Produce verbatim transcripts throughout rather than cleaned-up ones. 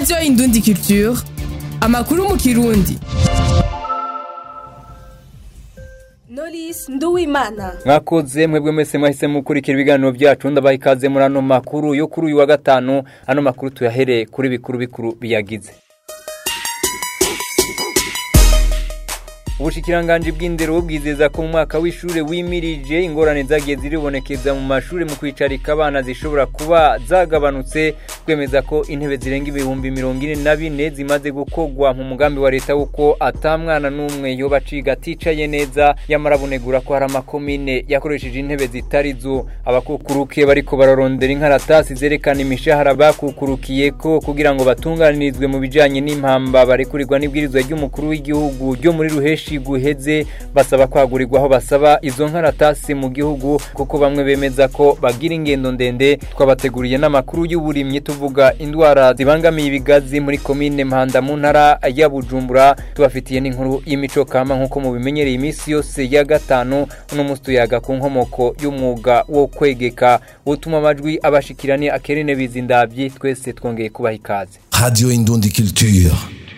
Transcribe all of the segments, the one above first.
Radio Indundi Culture, amakuru mu Kirundi. Knowless Nduwimana. Mwakoze mwebwe mwese mwahise mukurikira ibiganiro byacu ndabaha ikaze muri ano makuru yo kuri uyu wa gatanu. Ano makuru tuyahere kuri bikuru bikuru biyagize. Ubushikiranganje bw'indero bwizeza ko mu mwaka w'ishure wimirije ingorane zagiye ziribonekeza mu mashure mu kwicarika abana zishobora kuba zagabanutse, kwemeza ko intebe zirenga ibihumbi mirongo ine na bine zimaze gukogwa mu mugambi wa leta uko atamwana n'umwe yoba ciga aticaye neza, yamarabunegura ko hari amakomine yakoresheje intebe zitarizo. Abakukuruke bariko bararondera inkaratasi zerekana imishahara bakukurukiye ko kugira ngo batunganirizwe mu bijanye n'impamba barekurirwa n'ibwirizwa ry'umukuru w'igihugu ryo muri Ruheshi guheze, basaba kwagurirwa aho basaba izo nkaratasi mu gihugu kuko bamwe bemeza ko bagira ingendo ndende. Twabateguriye n'amakuru y'uburimyi tuvuga indwara zibangamiye ibigazi muri komine Mpanda mu ntara ya Bujumbura. Tubafitiye n'inkuru y'imico kama nkuko mu bimenyereye imisi yose ya gatanu, uno musto yaga ku nkomoko y'umwuga wo kwegeka utuma amajwi abashikirani Akerine Bizindavyi. Twese twongeye kubaha ikaze. Radio Indundi Culture.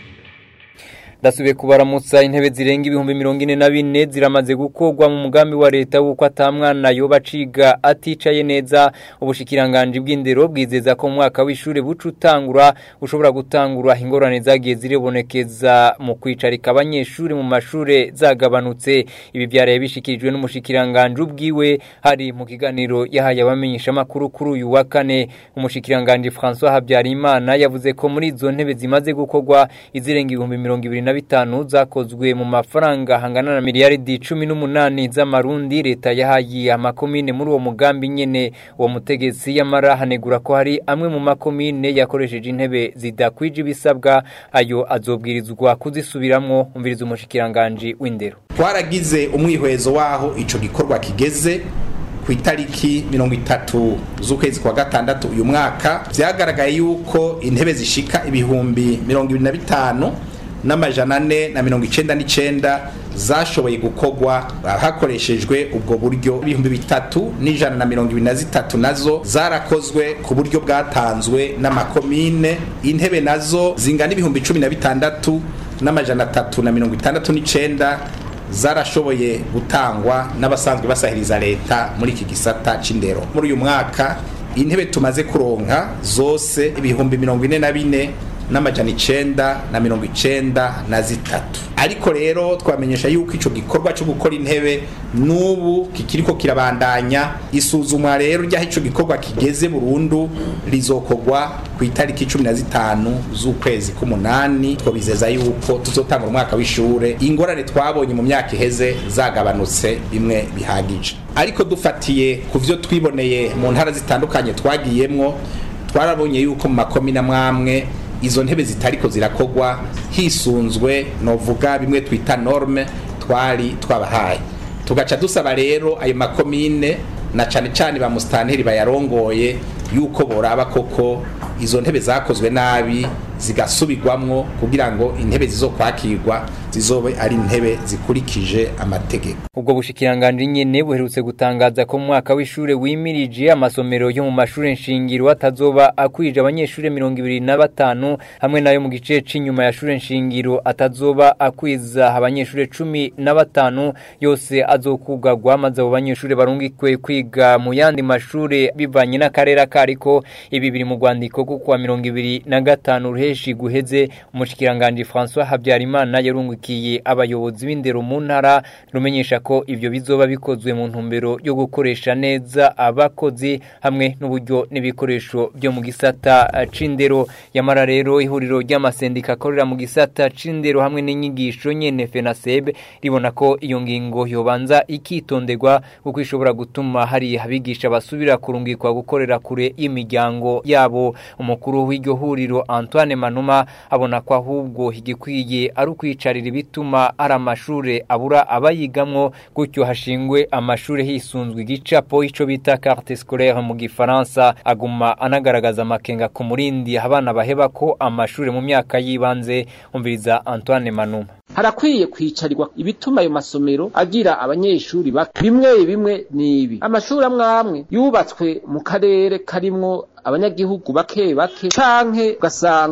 Dasubiye kubaramutsa. Intebe zirenga ibihumbi mirongo ine na bine ziramaze gukogwa mu mugambi wa leta uko atamwana yoba ciga aticaye neza. Ubushikiranganje bw'indero bwizeza ko mu mwaka w'ishure bucutangura ushobora gutangura ingorane zagiye ziribonekeza mu kwicarika abanyeshure mu mashure zagabanutse. Ibi byaraye bishikirijwe n'umushikiranganje ubwiwe hari mu kiganiro yahaye abamenyesha makuru kuri uyu wa kane. Umushikiranganje François Habyarimana yavuze ko muri izo ntebe zimaze gukogwa izirenga ibihumbi mirongo ibiri na bitanu zakozwe mu mafaranga hangana na miliyaridi cumi n'umunani z'amarundi leta yahaye amakomine muri uwo mugambi nyene. Uwo mutegetsi yamara hanegura ko hari amwe mu makomine yakoresheje intebe zidakwije ibisabwa, ayo azobwirizwa kuzisubiramwo. Umviriza umushikiranganje w'indero. Twaragize umwihwezo waho ico gikorwa kigeze ku itariki mirongo itatu z'ukwezi kwa gatandatu uyu mwaka. Vyagaragaye yuko intebe zishika ibihumbi mirongo ibiri na bitanu n'amajana ane na mirongo icenda n'icenda zashoboye gukogwa hakoreshejwe ubwo buryo. Ibihumbi bitatu n'ijana na mirongo ibiri na zitatu nazo zarakozwe ku buryo bwatanzwe n'amakomine. Intebe nazo zingana ibihumbi cumi na bitandatu n'amajana atatu na mirongo itandatu n'icenda zarashoboye gutangwa n'abasanzwe basahiriza leta muri iki gisata c'indero. Muri uyu mwaka intebe tumaze kuronka zose ibihumbi mirongo ine na bine n'amajana icenda na mirongo icenda na zitatu. Ariko rero twamenyesha yuko ico gikorwa cyo gukora intebe n'ubu kikiriko kirabandanya. Isuzumwa rero rya ico gikorwa kigeze burundu rizokogwa ku itariki cumi na zitanu z'ukwezi k'umunani. Twabizeza yuko tuzotanga umwaka w'ishure ingorane twabonye mu myaka iheze zagabanutse bimwe bihagije. Ariko dufatiye ku vyo twiboneye mu ntara zitandukanye twagiyemwo, twarabonye yuko mu makomine amwamwe izo ntebe zitariko zirakogwa hisunzwe novuga bimwe twita norme twari twabahaye. Tugaca dusaba rero ayo makomine na cane cane ba mustanteri bayarongoye yuko boraba koko izo ntebe zakozwe nabi zigasubirwamwo kugira ngo intebe zizokwakirwa zizobe ari intebe zikurikije amategeko. Ubwo bushikiranganje nyene buherutse gutangaza ko mu mwaka w'ishure wimirije amasomero yo mu mashure nshingiro atazoba akwije abanyeshure mirongo ibiri na batanu, hamwe nayo mu gice c'inyuma ya shure nshingiro atazoba akwiza abanyeshure cumi na batanu. Yose azokugagwa maze abo banyeshure barungikwe kwiga mu yandi mashure bivanye n'akarere kariko. Ibi biri mu rwandiko kuko wa mirongo ibiri na gatanu Ruheshi guheze. Umushikiranganje François Habyarimana yarungukiye abayobozi b'indero mu ntara rumenyesha ko ivyo bizoba bikozwe mu ntumbero yo gukoresha neza abakozi hamwe n'uburyo n'ibikoresho byo mu gisata c'indero. Yamara rero ihuriro ry'amasendika akorera mu gisata c'indero hamwe n'inyigisho nyene FENASEB ribona ko iyo ngingo yobanza ikitonderwa kuko ishobora gutuma hari abigisha basubira kurungikwa gukorera kure y'imiryango yabo. Umukuru w'iryo huriro Antoine Manuma abona ko ahubwo higikwiye ari ukwicarira ibituma ari amashure abura abayigamwo, gutyo hashingwe amashure hisunzwe igicapo ico bita carte scolaire mu gifaransa. Aguma anagaragaza amakenga ku murindi abana baheba ko amashure mu myaka yibanze. Umviriza Antoine Manuma. harakwiye kwicarirwa ibituma ayo masomero agira abanyeshuri bimwe bimwe nibi. Amashuri amwamwe yubatswe mu karere karimwo abanyagihugu bake bake canke ugasanga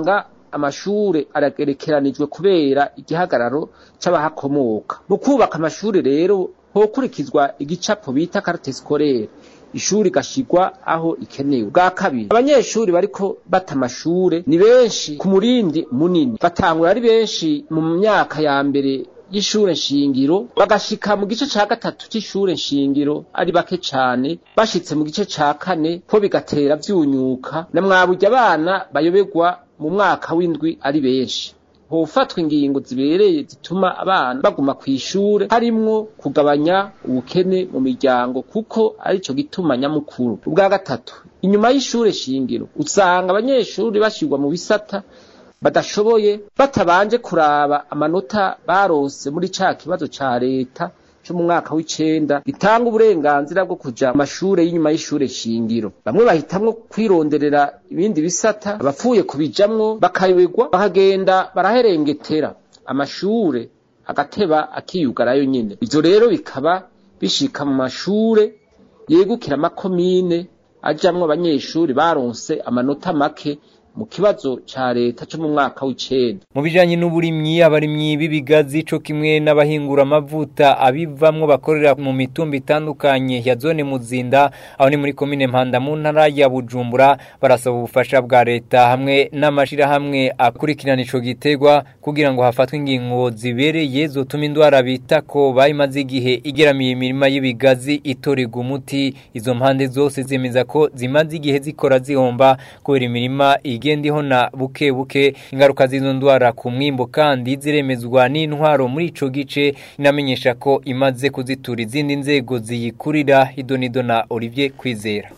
amashure aragerekeranijwe kubera igihagararo c'abahakomoka. Mu kubaka amashure rero hokurikizwa igicapo bita carte scolaire, ishuri gashigwa aho ikenewe. Bwa kabiri, abanyeshuri bariko bata amashure ni benshi ku murindi munini, batangura ari benshi mu myaka ya mbere y'ishure nshingiro bagashika mu gice ca gatatu c'ishure nshingiro ari bake cane, bashitse mu gice ca kane ko bigatera vyunyuka na mwaburya abana bayoberwa mu mwaka w'indwi ari benshi. Hofatwa ingingo zibereye zituma abana baguma kw'ishure, harimwo kugabanya ubukene mu miryango kuko arico gituma nyamukuru. Ubwa gatatu, inyuma y'ishure shingiro usanga abanyeshuri bashirwa mu bisata badashoboye batabanje kuraba amanota barose muri ca kibazo ca leta cyo mu mwaka w'icenda gitanga uburenganzira bwo kuja mu mashure y'inyuma y'ishure shingiro. Bamwe bahitamwo kwironderera ibindi bisata, abapfuye kubijamwo bakayoberwa bakagenda baraherengetera amashure agateba akiyugarayo nyene. Ivyo rero bikaba bishika mu mashure yegukira amakomine ajamwo abanyeshuri baronse amanota make mu kibazo ca leta cyo mu mwaka w'icenda. Mu bijanye n'uburimyi, abarimyi b'ibigazi co kimwe n'abahingura amavuta abivamwo bakorera mu mitumba itandukanye ya zone Muzinda aho ni muri komine Mpanda mu ntara ya Bujumbura barasaba ubufasha bwa leta hamwe n'amashira hamwe akurikirana ico gitegwa kugira ngo hafatwe ingingo zibereye zotuma indwara bita ko bayimaze igihe igeramiye imirima y'ibigazi itorega umuti. Izo mpande zose zemeza ko zimaze igihe zikora zihomba kubera imirima igendiho na buke buke. Ingaruka z'izo ndwara ku mwimbo kandi ziremezwa n'intwaro muri ico gice, inamenyesha ko imaze kuzitura izindi nzego ziyikurira. Idonido na Olivier Kwizera.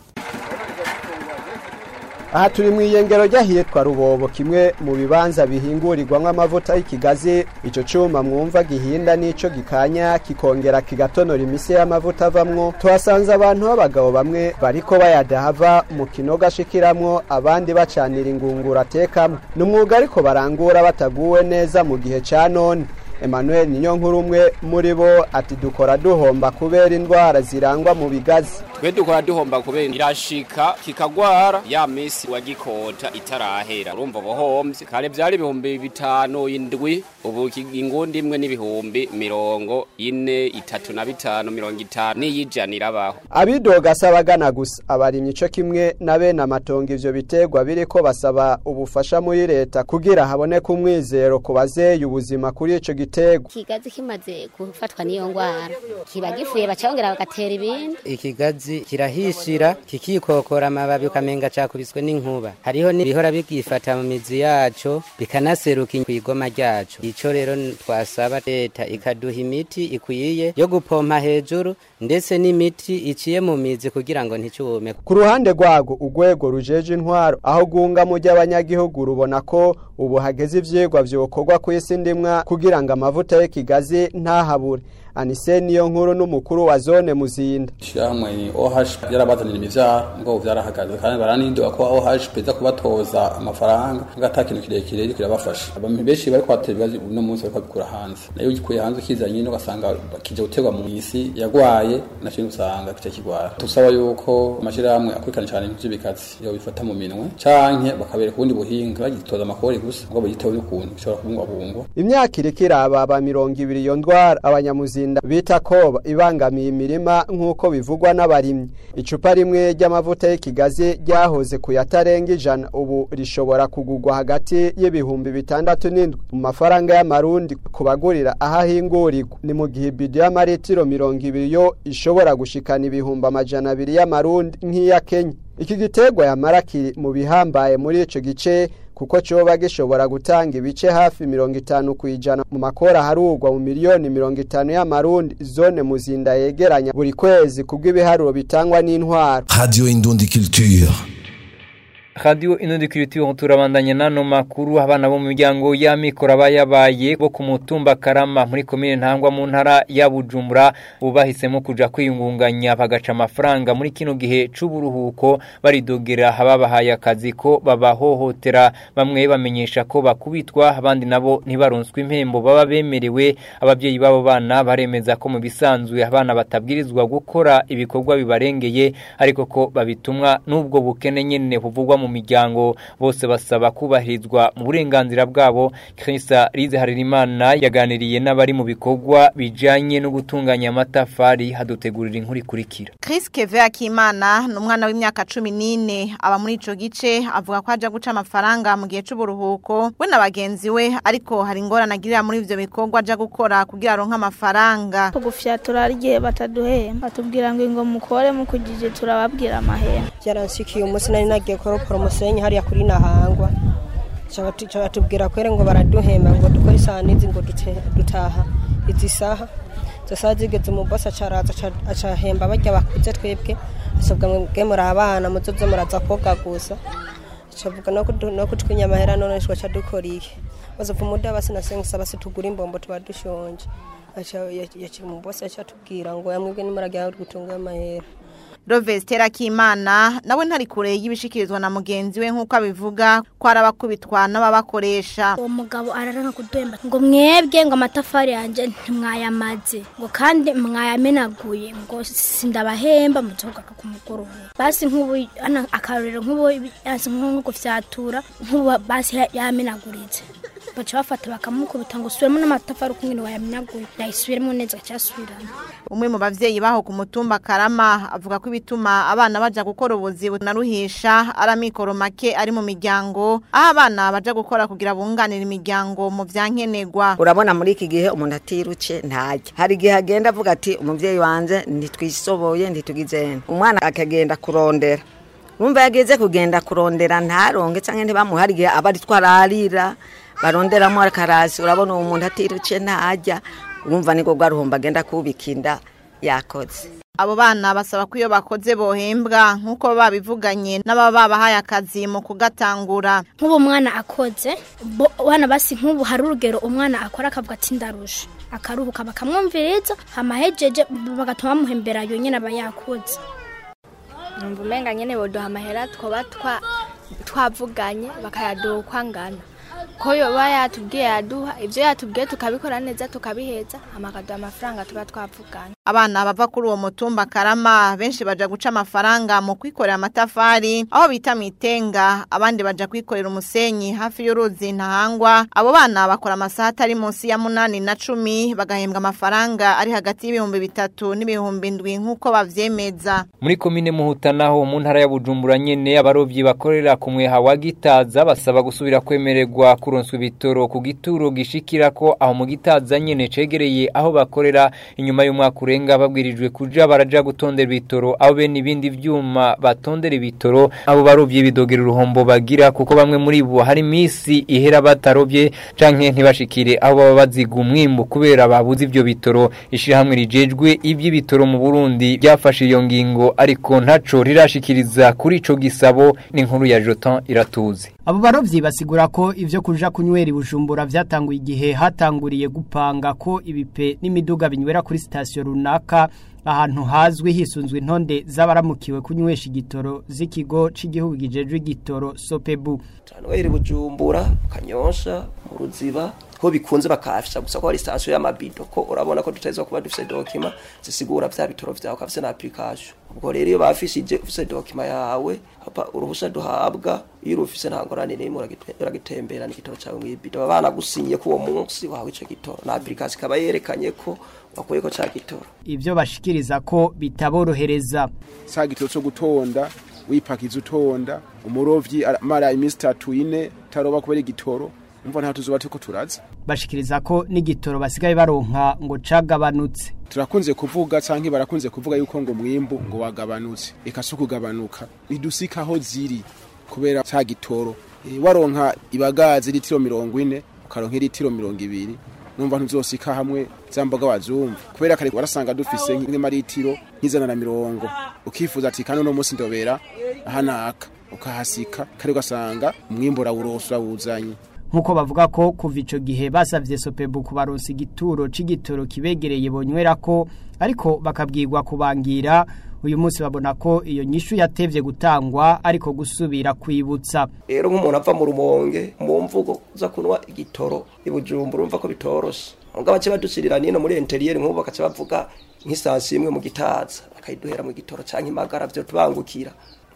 Aha turi mu iyengero ryahitwa Rubobo, kimwe mu bibanza bihingurirwamwo amavuta y'ikigazi. Ico cuma mwumva gihinda nico gikanya kikongera kigatonora imise y'amavuta avamwo. Tuhasanze abantu b'abagabo bamwe bariko bayadahava mu kinogo ashikiramwo, abandi bacanira ingungura atekamwo. N'umwuga ariko barangura bataguwe neza mu gihe ca none. Emmanuel Ninyonkuru umwe muri bo ati dukora duhomba kubera indwara zirangwa mu bigazi. Twe dukora duhomba kubera irashika kikagwara ya misi wagikota itarahera, urumva bohomvye. Kare vyari ibihumbi bitanu indwi, ubu ingundi imwe n'ibihumbi mirongo ine itatu na bitanu mirongo itanu niyijanira abaho. Abidoga asabagana gusa abarimyi co kimwe na bene amatongo ivyo bitegwa biriko basaba ubufasha muri leta kugira haboneke umwizero ku bazeye ubuzima kuri ico gitego. Ikigazi kimaze gufatwa niyo ngwara kiba gifuye bacongera bagatera ibindi. Ikigazi kirahishira kikikokora amababi ukamenga cakubiswe n'inkuba. Hariho n'ibihora bigifata mu mizi yaco bikanaseruka kwigoma ryaco. Ico rero twasaba leta ikaduha imiti ikwiye yo gupompa hejuru ndetse n'imiti iciye mu mizi kugira ngo nticume. Ku ruhande rwago ugwego rujeje intwaro aho gunga mu ry'abanyagihugu rubona ko ubu hageze ivyegwa vyokorwa kw'isi ndimwa kugira ngo amavuta y'ikigazi ntahabure. Anise Niyonkuru n'umukuru wa zone Muzinda. Shyamwe ni O H yarabazanira imivyaro ngo vyarahagaze kandi baranindo ko O H peza kubatoza amafaranga ngatakintu kirekire kirabafasha. Abantu benshi bari kwatera no munsi bari kwabikura hanze. Nayo gikuye hanze kizanye no gasanga kije gutegwa mu isi yagwaye nacyo usanga kice kigwara. Tusaba yuko amashiramwe akurikana cyane by'ibikazi yo bifata mu minwe canke bakabera kundi buhinga bagitoza amakori gusa ngo bayitewe n'ukuntu bishobora kubungwa bungo. Imyaka irikira aba mirongo ibiri yo ndwara abanyamuzi bita koba ibangamiye imirima nk'uko bivugwa n'abarimyi. Icupa rimwe ry'amavuta y'ikigazi ryahoze kuyatarenga ijana ubu rishobora kugugwa hagati y'ibihumbi bitandatu n'indwi mu mafaranga y'amarundi kubagurira ahahingurirwa. Ni mu gihe bidi y'amaritiro mirongo ibiri yo ishobora gushikana ibihumbi amajana abiri y'amarundi nk'iya Kenya. Iki gitegwa yamara kiri mu bihambaye muri ico gice kuko coba gishobora gutanga ibice hafi mirongo itanu kwijana mu makora harugwa mu miliyoni mirongo itanu y'amarundi zone Muzinda yegeranya buri kwezi kubw'ibiharuro bitangwa n'intwaro. Radio Indundi Culture. Radio Indundi Culture turabandanya nano makuru. Abana bo mu miryango ya mikoro abayabaye bo ku mutumba Karama muri komine Ntangwa mu ntara ya Bujumbura ubahisemo kuja kwiyungunganya bagaca amafaranga muri kino gihe c'uburuhuko baridogera ababahaye akazi ko babahohotera. Bamwe bamenyesha ko bakubitwa, abandi nabo ntibaronswe impembo baba bemerewe. Abavyeyi babo bana baremeza ko mu bisanzwe abana batabwirizwa gukora ibikorwa bibarengeye ariko ko babitumwa n'ubwo bukene nyene buvugwa mu miryango bose basaba kubahirizwa mu burenganzira bwabo. Christa Rize Haririmana yaganiriye n'abari mu bikorwa bijanye no gutunganya amatafari hadutegurira inkuru ikurikira. Chris Keve Akimana n'umwana w'imyaka cumi n'ine aba muri ico gice avuga ko aja guca amafaranga mu gihe c'uburuhuko we na bagenzi we, ariko hari ingorane agirira muri ivyo bikorwa aja gukora kugira aronke amafaranga. Kugufyatura ariye bataduhemba batubwira ngo ngo mukore mukugije turababwira amahera. Yaransikiye umunsi nari nagiye koropora umusenyi hariya kuri Nahangwa. Cyaba batubwira kwere ngo baraduhemba ngo dukore isaha n'izi ngo dutaha izi saha zasa zigeze mu boss acaraza acahemba bajya bakuze twebwe asabwa mwe muri abana muzoze muraza koga gusa cavuga no no kutwinya amahera none shwa cadukoriye bazova muda basina sengisa basi tugura imbombo tubadushonje acha yakiri mu boss acatubwira ngo yamwebwe nimurajya gutunga amahera. Rovestera Kimana nawe ntari kure y'ibishikirizwa na mugenzi we nkuko abivuga ko arabakubitwa n'ababakoresha. Uwo mugabo araranga kudemba ngo mwebwe ngo amatafari yanje ntimwayamaze ngo kandi mwayamenaguye ngo sindabahemba mutoka ku mugoroba. Basi nk'ubu ana akarero nk'ubu yanse nko gufyatura nk'ubu basi yamenaguritse bacha bafata bakamukubita ngo usubiremo n'amatafari ukungene wayamenaguye yayisubiremo neza cyasubirana. Umwe mu bavyeyi baho ku mutumba Karama avuga ko bituma abana baja gukora ubuzi bunaruhisha aramikoro make ari mu miryango, aho abana baja gukora kugira bunganira imiryango mu vyankenegwa. Urabona muri iki gihe umuntu atiruce ntajya, hari gihe agenda avuga ati umuvyeyi wanje ntitwisoboye ntitugizene, umwana akagenda kurondera, umva yageze kugenda kurondera ntaronge canke ntibamuhari gihe abari twararira baronderamo akarasi. Urabona uwo muntu atiruce ntajya, urumva niko gwaruhomba agenda kubikinda yakoze. Abo bana basaba ko iyo bakoze bohembwa nkuko babivuganye n'ababa bahaye akazi mu kugatangura. Nk'ubu umwana akoze bana basi nk'ubu hari urugero umwana akora akavuga ati ndarusha akaruhuka bakamwumviriza hamahejeje bagatuma muhembera yo nyene abayakoze. Numva umenga nyene boduha amahera twoba twa twavuganye bakayaduha kwangana. Koyo bayatubwiye yaduha ivyo yatubwiye tukabikora neza tukabiheza amakaduha amafaranga tuba twavuganye. Abana bava kuri uwo mutumba Karama benshi baja guca amafaranga mu kwikorera amatafari aho bita mitenga, abandi baja kwikorera umusenyi hafi y'uruzi Ntahangwa. Abo bana bakora amasaha atari munsi ya munani na cumi bagahembwa amafaranga ari hagati y'ibihumbi bitatu n'ibihumbi ndwi nkuko bavyemeza. Muri komine Muhuta naho mu ntara ya Bujumbura nyene abarovyi bakorera ku mweha wa Gitaza basaba gusubira kwemererwa kuronswa ibitoro ku gituro gishikira ko aho mu Gitaza nyene cegereye aho bakorera inyuma y'umwaka urenga babwirijwe kuja baraja gutondera ibitoro aho be nibindi vyuma batondera ibitoro. Abo barovye bidogera uruhombo bagira kuko bamwe muri bo hari misi ihera batarovye canke ntibashikire aho baba baziga umwimbu kubera babuze ivyo bitoro. Ishirahamwe rijejwe ivy'ibitoro mu Burundi byafashe iyo ngingo ariko ntaco rirashikiriza kuri ico gisabo. N'inkuru ya Jotan Iratuze. Abo barovyi basigura ko ivyo kuja kunywera i Bujumbura vyatanguye igihe hatanguriye gupanga ko ibipe n'imiduga binywera kuri station runaka ahantu hazwi hisunzwe intonde z'abaramukiwe kunywesha igitoro z'ikigo c'igihugu gijejwe igitoro Sopebu. Tanwera i Bujumbura Kanyosha mu Ruziba ko bikunze bakafisha gusa ko ari station y'amabido ko urabona ko tutazwa kuba dufise document zisigura vya bitoro vyawe kafise na application. Ubwo rero iyo bafishije ufise document yawe hapa uruhusha duhabwa iyo ufise ntangorane n'imwe uragitembera n'igitoro cyawe mw'ibido abana gusinye ko uwo munsi wawe ico gitoro na application kaba yerekanye ko bakoye ko ca gitoro. Ivyo bashikiriza ko bitaborohereza sa gitoro cyo gutonda wipakiza utonda umurovyi mara imisi tatu ine taroba kubera igitoro umva nta tuzuba tuko turaza. Bashikiriza ko n'igitoro basigaye baronka ngo cagabanutse. Turakunze kuvuga canke barakunze kuvuga yuko ngo mwimbu ngo wagabanutse ikasuku gabanuka idusikaho ziri kubera ca gitoro. E, waronka ibagazi litiro mirongo ine ukaronka litiro mirongo ibiri numva ntuzosika hamwe zamboga wazumva kubera kare warasanga dufise nk'amaritiro nk'izana na mirongo ukifuza ati kano no musi ndobera ahanaka ukahasika kare ugasanga umwimbura urosura wuzanye. Nkuko bavuga ko kuva ico gihe basavye Sopebu kubaronsa igituro c'igitoro kibegereye bonywera ko ariko bakabwirwa kubangira. Uyu munsi babona ko iyo nyishu yatevye gutangwa ariko gusubira kwibutsa. Rero nk'umuntu ava mu Rumonge mu mvugo za kunwa igitoro i Bujumbura umva ko bitoroshe. Mugabo bace badushirira nino muri interieur nk'ubu bakaca bavuga nk'isansi imwe mu Gitaza akayiduhera mu gitoro canke imagara vyo tubangukira.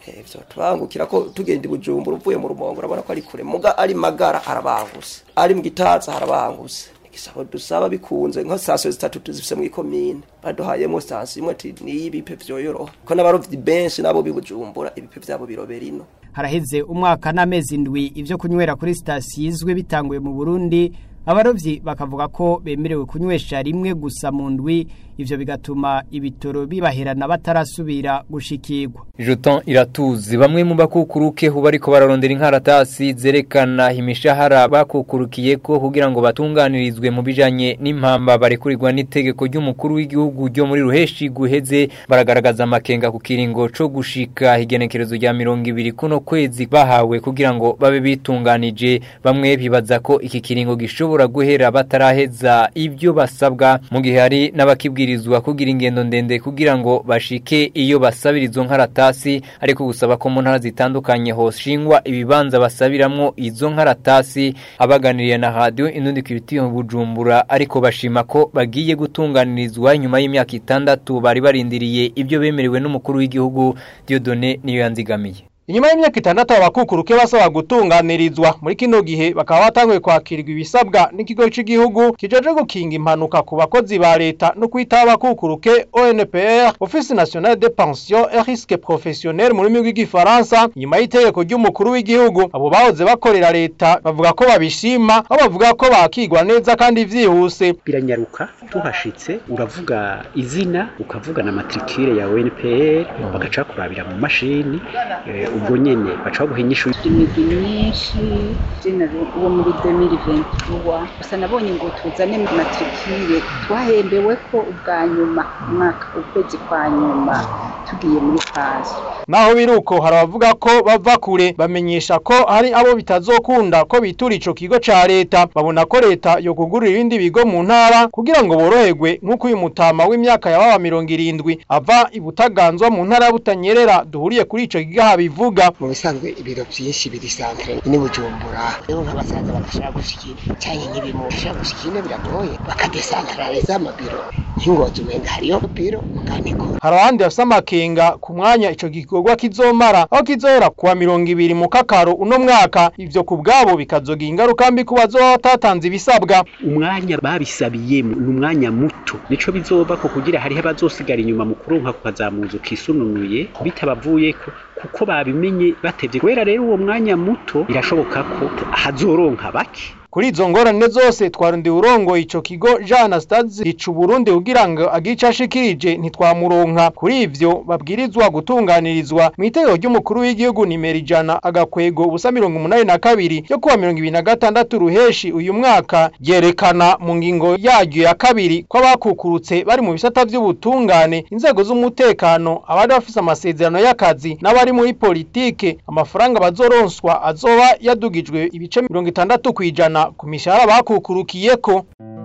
ivyo tubangukira ko tugenda ibujumbura uvuye mu rumongo urabona ko ari kure muga ari magara arabanguse ari mu gitaza harabanguse igisabo dusaba bikunze nka station zitatu tuzifise mu ikomine baduhayemo station imwe ati ni ibipe vyoyoroha ko n'abarovyi benshi nabo bibujumbura ibipe vyabo birobera ino. Haraheze umwaka n'amezi indwi ivyo kunywera kuri station izwe bitanguye mu Burundi, abarovyi bakavuga ko bemerewe kunywesha rimwe gusa mu ndwi, ivyo bigatuma ibitoro bibaherana batarasubira gushikirwa. Joton Iratuzi bamwe mu bakukuruke hu bariko bararondera inkaratasi zerekana imishahara bakukurukiye ko kugira ngo batunganirizwe mu bijanye n'impamba barekurirwa n'itegeko ry'umukuru w'igihugu ryo muri ruheshi guheze, baragaragaza amakenga ku kiringo co gushika igenekerezo rya mirongo ibiri kuno kwezi bahawe kugira ngo babe bitunganije. Bamwe bibaza ko iki kiringo gishobora guhera bataraheza ibyo basabwa, mu gihe hari n'abakibwirizwa kugira ingendo ndende kugira ngo bashike iyo basabirizo nkaratasi, ariko gusaba ko mu ntara zitandukanye hoshingwa ibibanza basabiramwo izo nkaratasi. Abaganiriye na radio Indundi Culture mu Bujumbura ariko bashima ko bagiye gutunganirizwa nyuma y'imyaka itandatu bari barindiriye ibyo bemerewe n'umukuru w'igihugu Dieudonné Niyoyanzigamiye. Inyuma y'imyaka itandatu abakukuruke basaba gutunganirizwa muri kino gihe bakaba batanguye kwakirwa ibisabwa n'ikigo cy'igihugu kijeje gukinga impanuka ku bakozi ba leta no kwita abakukuruke O N P R, Office National de Pension et Risque Professionnel muri rurimi rw'igifaransa. Nyuma y'itegeko ry'umukuru w'igihugu abo bahoze bakorera leta bavuga ko babishima, aho bavuga ko bakigwa neza kandi vyihuse. Biranyaruka tuhashitse uravuga izina ukavuga na matricule ya O N P R bagaca kurabira mu mashini e, ubwo nyene baca guhinyisha imigi myinshi jena uwo muri deux mille vingt-trois gusa nabonye ngo tuzane matricule twahembewe ko ubwa nyuma mwaka ukwezi kwa nyuma tugiye muri kazi. Naho biruko harabavuga ko bava kure bamenyesha ko hari abo bitazokunda ko bitura ico kigo ca leta, babona ko leta yo kugurira ibindi bigo mu ntara kugira ngo boroherwe nk'uko uyu mutama w'imyaka ya baba mirongo irindwi ava ibutaganzwa mu ntara Butanyerera duhuriye kuri ico gigaha bivuga. Mu bisanzwe ibiro byinshi biri centre ni Bujumbura, rero nk'abasaza bagashaka gushikira cyane nk'ibimo bashaka gushikira biragoye bakadecentraliza amabiro nk'ingozi umenga hariyo biro mukaniko. Harahandi afsamakenga ku mwanya ico gikorwa kizomara aho kizohera kuwa mirongo ibiri mu kakaro uno mwaka, ivyo kubgabo bikazogira ingaruka mbi kubazo batatanze ibisabwa. Umwanya babisabiye ni umwanya muto, nico bizoba ko kugira hariho abazosigara inyuma mu kuronka kukazamuza kisununuye bitabavuye ko kuko babimenye batevye. Kwera rero uwo mwanya muto birashoboka ko hazoronka bake. Kuri izo ngorane zose twarundi urongo ico kigo Jean Anastase icu Burundi kugira ngo agica ashikirije ntitwamuronka. Kuri ivyo babwirizwa gutunganirizwa mu itegeko ry'umukuru w'igihugu nimero ijana agakwego ubusa mirongo umunani na kabiri yo kuwa mirongo ibiri na gatandatu ruheshi uyu mwaka, yerekana mu ngingo yaryo ya kabiri ko abakukurutse bari mu bisata vy'ubutungane, inzego z'umutekano, abari bafise amasezerano y'akazi n'abari muri politike, amafaranga bazoronswa azoba yadugijwe ibice mirongo itandatu kwijana ku mishahara bakukurukiyeko.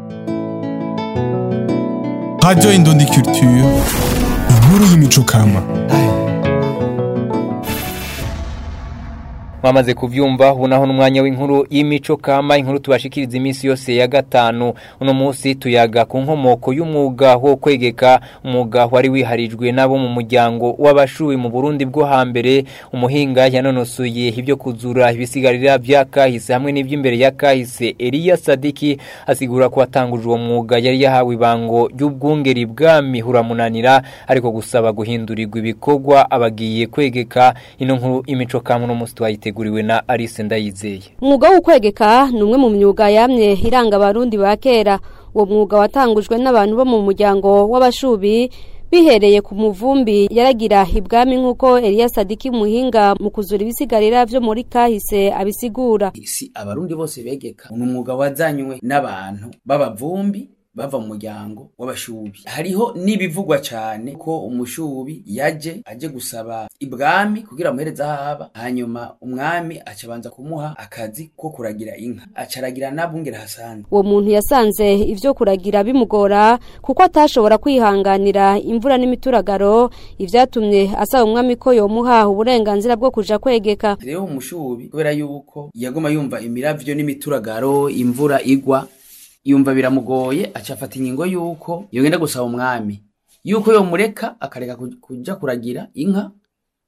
Radio Indundi Culture, inkuru y'imico kama. Mwamaze kuvyumva unaho n'umwanya w'inkuru y'imico kama, inkuru tubashikiriza iminsi yose ya gatanu. Uno munsi tuyaga ku nkomoko y'umwuga wo kwegeka, umwuga wari wiharijwe nabo mu muryango w'abashuwe mu Burundi bwo hambere. Umuhinga yanonosoye ibyo kuzura ibisigarira vya kahise hamwe n'ivy'imbere ya kahise Elia Sadiki asigura ko atanguje uwo mwuga yari yahawe ibango ry'ubwungeri bwami huramunanira, ariko gusaba guhindurirwa ibikorwa abagiye kwegeka. Ino nkuru imico kama no munsi twayite guriwe na Alice Ndayizeye. Umwuga wo kwegeka numwe mu myuga yamye iranga abarundi ba kera. Uwo mwuga watangujwe n'abantu bo mu muryango w'abashubi bihereye ku muvumbi yaragira ibwami nkuko Elia Sadiki muhinga mu kuzura ibisigarira byo muri kahise abisigura. Si abarundi bose begeka, umwuga wazanywe n'abantu b'abavumbi bava mu muryango w'abashubi. Hariho nibivugwa cyane ko umushubi yaje aje gusaba ibwami kugira muhereza haba, hanyuma umwami acabanza kumuha akazi ko kuragira inka, acaragira nabungera hasanzwe. Uwo muntu yasanze ivyo kuragira bimugora kuko atashobora kwihanganira imvura n'imituragaro, ivyatumye asaba umwami ko yomuha uburenganzira bwo kuja kwegeka. Rero umushubi kubera yuko yagoma yumva imiravyo n'imituragaro, imvura igwa, yumva biramugoye, acafata ingingo yuko yogenda gusaba umwami yuko yo mureka akareka kuja kuragira inka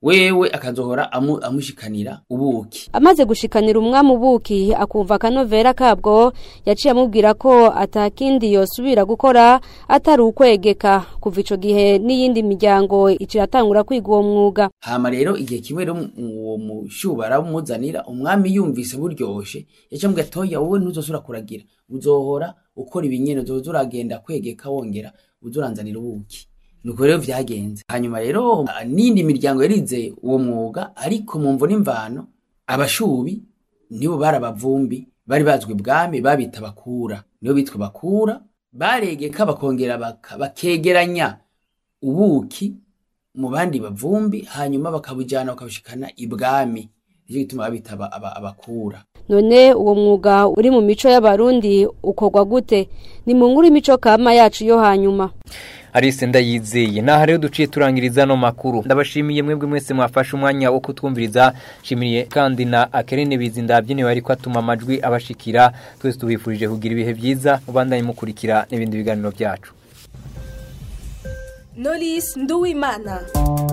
wewe akazohora amu, amushikanira ubuki. Amaze gushikanira umwami ubuki akumva akanovera kabwo yaciye amubwira ko atakindi yosubira gukora atari ukwegeka. Kuva ico gihe n'iyindi miryango iciratangura kwiga uwo mwuga. Hama rero igihe kimwe rero uwo mushubara umuzanira umwami yumvise buryoshe yacambwe toya wowe ntuzosura kuragira uzohora ukora ibinyene uzoragenda kwegeka wongera uzoranzanira ubuki. Nuko rero vyagenze. Hanyuma rero nindi miryango yarize uwo mwuga ariko mu mvo n'imvano abashubi nibo barabavumbi bari bazwi bwami babita bakura nibo bitwa bakura baregeka bakongera baka bakegeranya ubuki mu bandi bavumbi hanyuma bakabujana bakabishikana ibwami nico gituma babita abakura. None uwo mwuga uri mu mico y'abarundi ukogwa gute? Ni mu nkuru imico kama yacu yo hanyuma. Arise ndayizeye naha rero duciye turangiriza no makuru. Ndabashimiye mwebwe mwese mwafashe umwanya wo kutwumviriza. Shimiriye kandi na Akerine Bizindabyine wari kwatuma amajwi abashikira. Twese tubifurije kugira ibihe byiza ubandanye mukurikira n'ibindi biganiro byacu. Knowless Nduwimana.